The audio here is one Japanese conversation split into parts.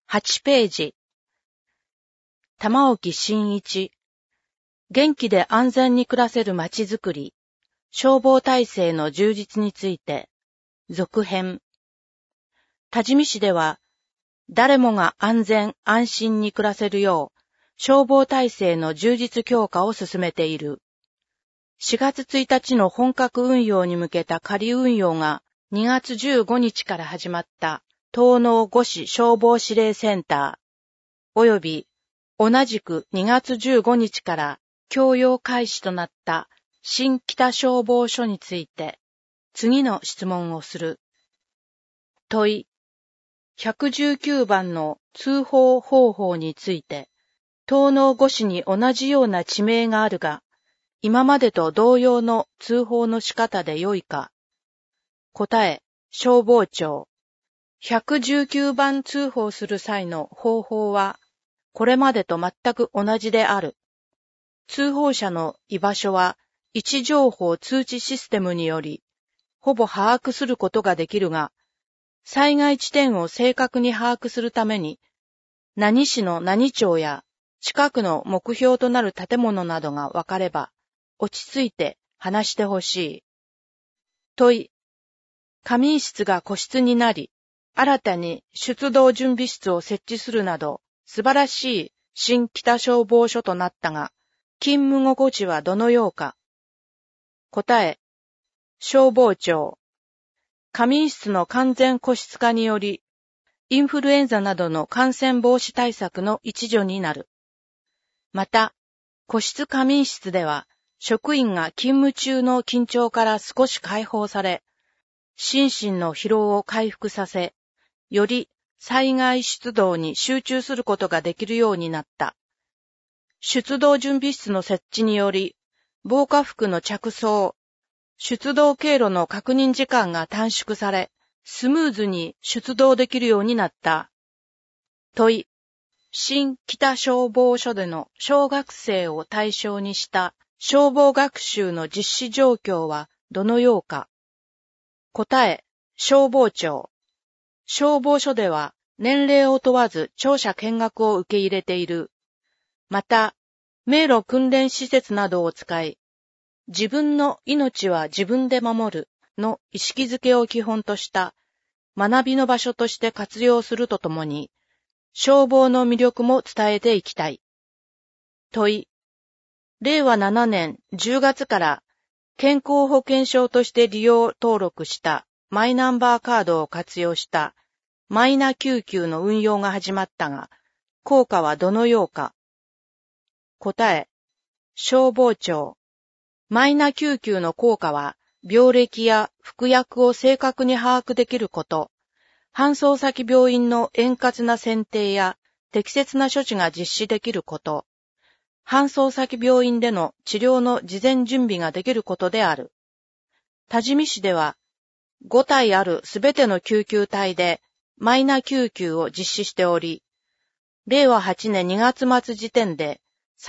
8ページ。玉置真一。元気で安全に暮らせるまちづくり、消防体制の充実について、続編。多治見市では、誰もが安全安心に暮らせるよう、消防体制の充実強化を進めている。4月1日の本格運用に向けた仮運用が2月15日から始まった東濃5市消防指令センター、および同じく2月15日から供用開始となった新北消防署について次の質問をする。問い。119番の通報方法について、東濃5市に同じような地名があるが、今までと同様の通報の仕方でよいか。答え、消防庁。119番通報する際の方法は、これまでと全く同じである。通報者の居場所は、位置情報通知システムにより、ほぼ把握することができるが、災害地点を正確に把握するために、何市の何町や近くの目標となる建物などがわかれば、落ち着いて話してほしい。問い。仮眠室が個室になり、新たに出動準備室を設置するなど、素晴らしい新北消防署となったが、勤務心地はどのようか。答え。消防庁。仮眠室の完全個室化により、インフルエンザなどの感染防止対策の一助になる。また、個室仮眠室では、職員が勤務中の緊張から少し解放され、心身の疲労を回復させ、より災害出動に集中することができるようになった。出動準備室の設置により、防火服の着装、出動経路の確認時間が短縮され、スムーズに出動できるようになった。問い。新北消防署での小学生を対象にした消防学習の実施状況はどのようか。答え。消防庁。消防署では年齢を問わず庁舎見学を受け入れている。また、迷路訓練施設などを使い、自分の命は自分で守るの意識づけを基本とした学びの場所として活用するとともに、消防の魅力も伝えていきたい。問い。令和7年10月から健康保険証として利用登録したマイナンバーカードを活用したマイナ救急の運用が始まったが、効果はどのようか。答え。消防庁。マイナ救急の効果は、病歴や服薬を正確に把握できること、搬送先病院の円滑な選定や適切な処置が実施できること、搬送先病院での治療の事前準備ができることである。多治見市では、5体あるすべての救急隊でマイナ救急を実施しており、令和8年2月末時点で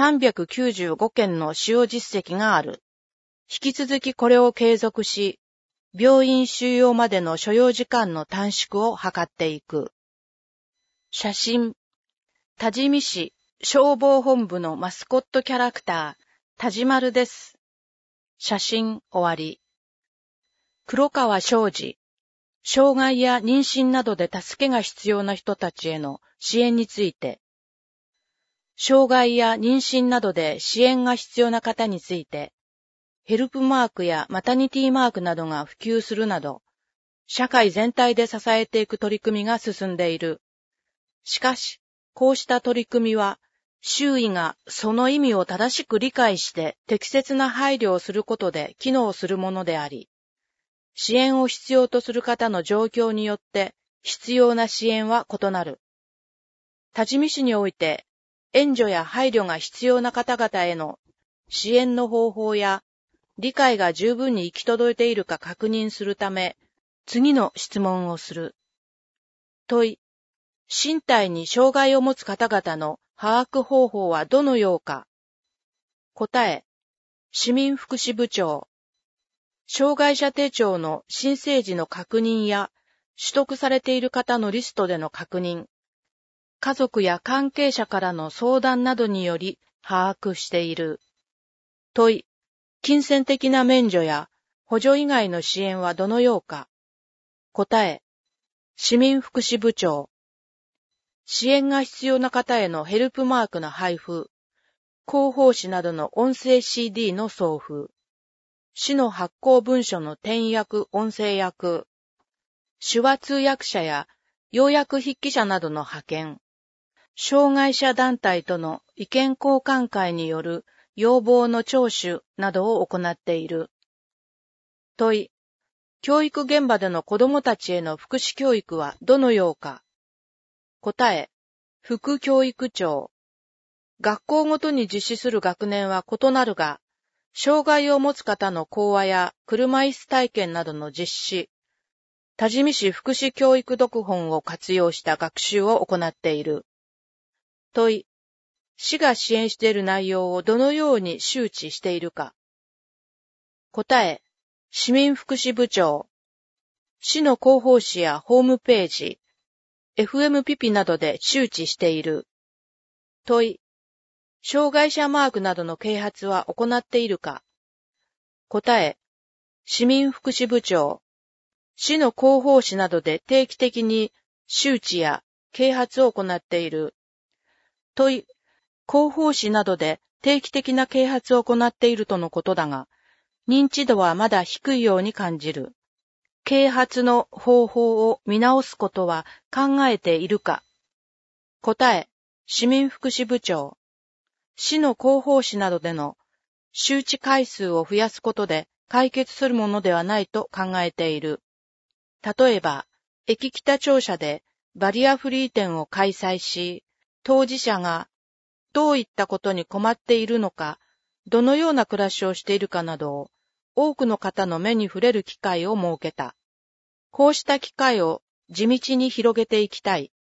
395件の使用実績がある。引き続きこれを継続し、病院収容までの所要時間の短縮を図っていく。写真。多治見市消防本部のマスコットキャラクター、田じまるです。写真終わり。黒川昌司。障害や妊娠などで助けが必要な人たちへの支援について。障害や妊娠などで支援が必要な方について、ヘルプマークやマタニティマークなどが普及するなど、社会全体で支えていく取り組みが進んでいる。しかし、こうした取り組みは、周囲がその意味を正しく理解して適切な配慮をすることで機能するものであり、支援を必要とする方の状況によって必要な支援は異なる。多治見市において、援助や配慮が必要な方々への支援の方法や理解が十分に行き届いているか確認するため、次の質問をする。問い。身体に障害を持つ方々の把握方法はどのようか。答え。市民福祉部長。障害者手帳の申請時の確認や、取得されている方のリストでの確認、 家族や関係者からの相談などにより把握している。問い、金銭的な免除や補助以外の支援はどのようか。答え、市民福祉部長。支援が必要な方へのヘルプマークの配布、広報誌などの音声 CD の送付、市の発行文書の転訳・音声訳、手話通訳者や要約筆記者などの派遣、障害者団体との意見交換会による要望の聴取などを行っている。問い、教育現場での子どもたちへの福祉教育はどのようか。答え、副教育長。学校ごとに実施する学年は異なるが、障害を持つ方の講話や車椅子体験などの実施、多治見市福祉教育読本を活用した学習を行っている。問い、市が支援している内容をどのように周知しているか。答え、市民福祉部長。市の広報誌やホームページ、FM ピピなどで周知している。問い、障害者マークなどの啓発は行っているか。答え、市民福祉部長。市の広報誌などで定期的に周知や啓発を行っている。問い、広報誌などで定期的な啓発を行っているとのことだが、認知度はまだ低いように感じる。啓発の方法を見直すことは考えているか。答え、市民福祉部長。市の広報誌などでの周知回数を増やすことで解決するものではないと考えている。例えば、駅北庁舎でバリアフリー展を開催し、当事者がどういったことに困っているのか、どのような暮らしをしているかなどを多くの方の目に触れる機会を設けた。こうした機会を地道に広げていきたい。